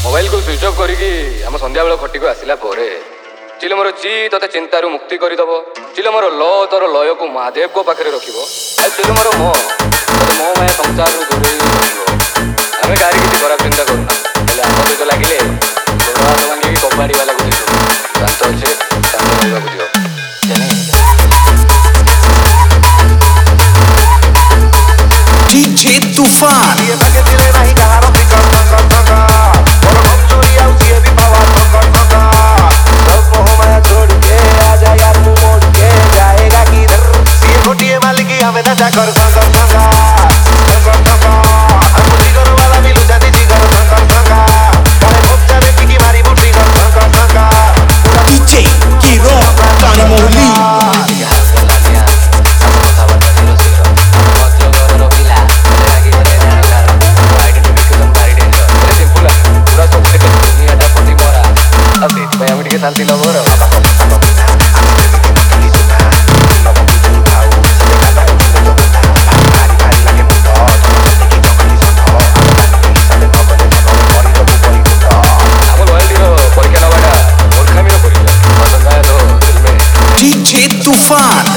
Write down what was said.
Mobile को switch off करिकी हम संध्या बेला खटी को आसिला पोरे चिले मोर ची तते चिंतारू मुक्ति करदब चिले मोर ल तोर लय को महादेव को पाखे रखिब चिले मोर मो मो माया संसार दूरे आम गाड़ी किसी खराब चिंता करूना आम सहित लगिले हाथ भांगी कबाड़ी वाला को शांत अच्छे शांत रहा दियो DJ तूफान शांति लवर DJ तूफान।